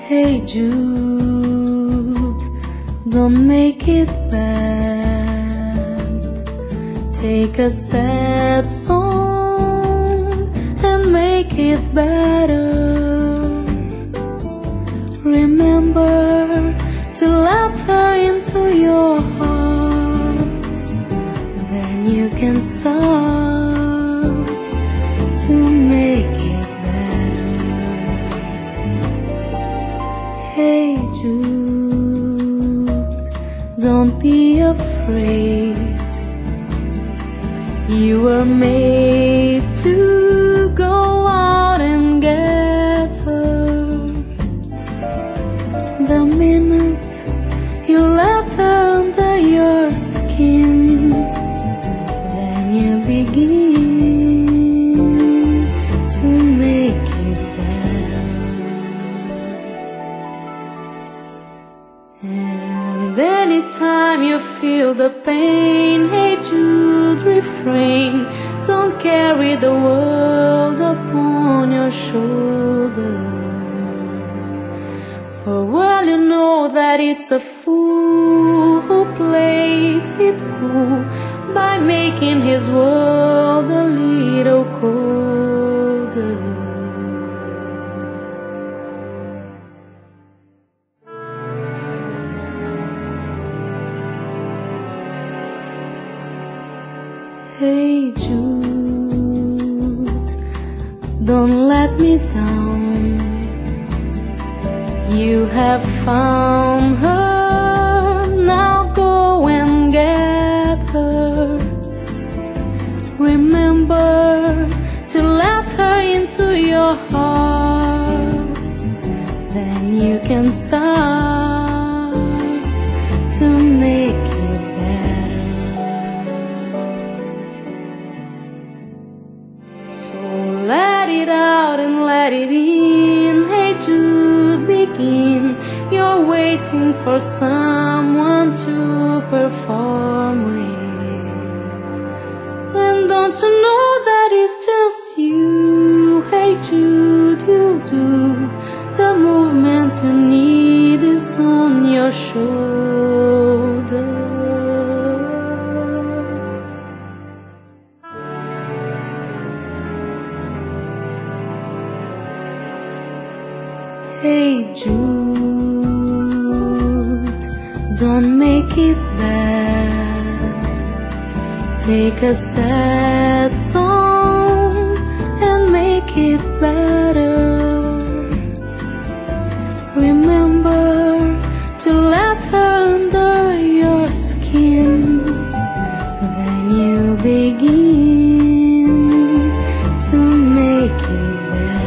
Hey Jude, don't make it bad. Take a sad song and make it better. Remember to let her into your heart. Then you can start to make it better. Hey Jude, don't be afraid. You were made to go out and get her. The minute you let her under your skin, then you begin to make it better. And anytime you feel the pain, hey Jude, refrain. Don't carry the world upon your shoulders. For well you know that it's a fool who plays it cool by making his world a little colder. Hey Jude, don't let me down. You have found her, now go and get her. Remember to let her into your heart. Then you can start to make it better. So let it out and let it in. Hey Jude, begin. You're waiting for someone to perform with. And don't you know that it's just you? Hey Jude, you'll do. The movement you need is on your shoulder. Hey Jude, don't make it bad. Take a sad song and make it better. Remember to let her under your skin. Then you begin to make it better.